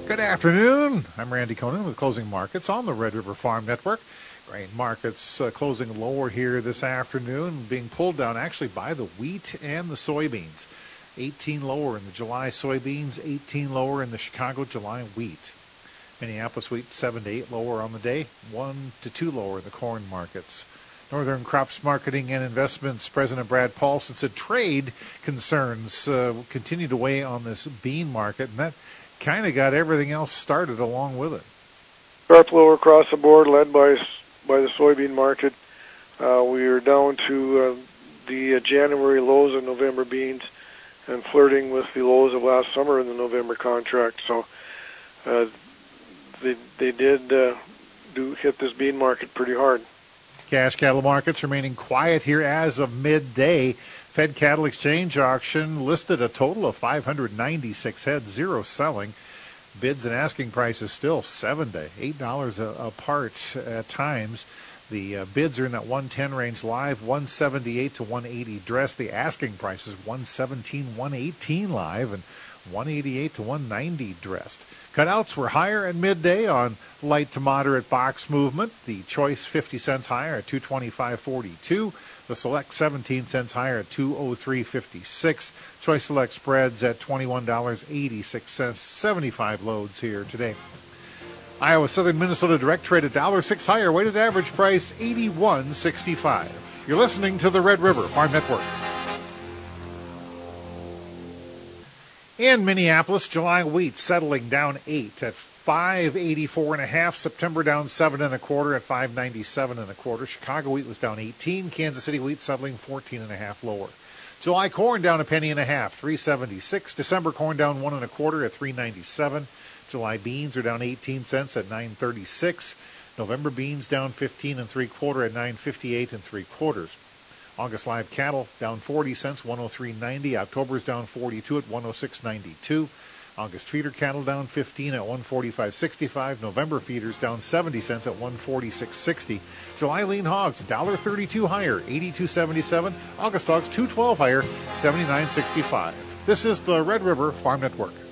Good afternoon. I'm Randy Koenen with Closing Markets on the Red River Farm Network. Grain markets closing lower here this afternoon, being pulled down actually by the wheat and the soybeans. 18 lower in the July soybeans, 18 lower in the Chicago July wheat. Minneapolis wheat 7 to 8 lower on the day, 1 to 2 lower in the corn markets. Northern Crops Marketing and Investments President Brad Paulson said trade concerns continue to weigh on this bean market, and that kind of got everything else started along with it. Sharp lower across the board, led by the soybean market. We are down to the January lows of November beans and flirting with the lows of last summer in the November contract. So they did hit this bean market pretty hard. Cash cattle markets remaining quiet here as of midday. Fed Cattle Exchange auction listed a total of 596 head, zero selling. Bids and asking prices still $7 to $8 apart at times. The bids are in that 110 range live, 178 to 180 dressed. The asking price is 117, 118 live, and 188 to 190 dressed. Cutouts were higher at midday on light to moderate box movement. The choice 50 cents higher at 225.42. The select 17 cents higher at 203.56. Choice select spreads at $21.86. 75 loads here today. Iowa Southern Minnesota direct trade $1.06 higher. Weighted average price $81.65. You're listening to the Red River Farm Network. In Minneapolis, July wheat settling down 8 at 584.5. September down 7 1/4 at 597 1/4. Chicago wheat was down 18. Kansas City wheat settling 14.5 lower. July corn down 1.5 376. December corn down 1 1/4 at 397. July beans are down 18 cents at 936. November beans down 15 3/4 at 958 3/4. August live cattle down 40 cents, 103.90. October's down 42 at 106.92. August feeder cattle down 15 at 145.65. November feeders down 70 cents at 146.60. July lean hogs $1.32 higher, 82.77. August hogs $2.12 higher, 79.65. This is the Red River Farm Network.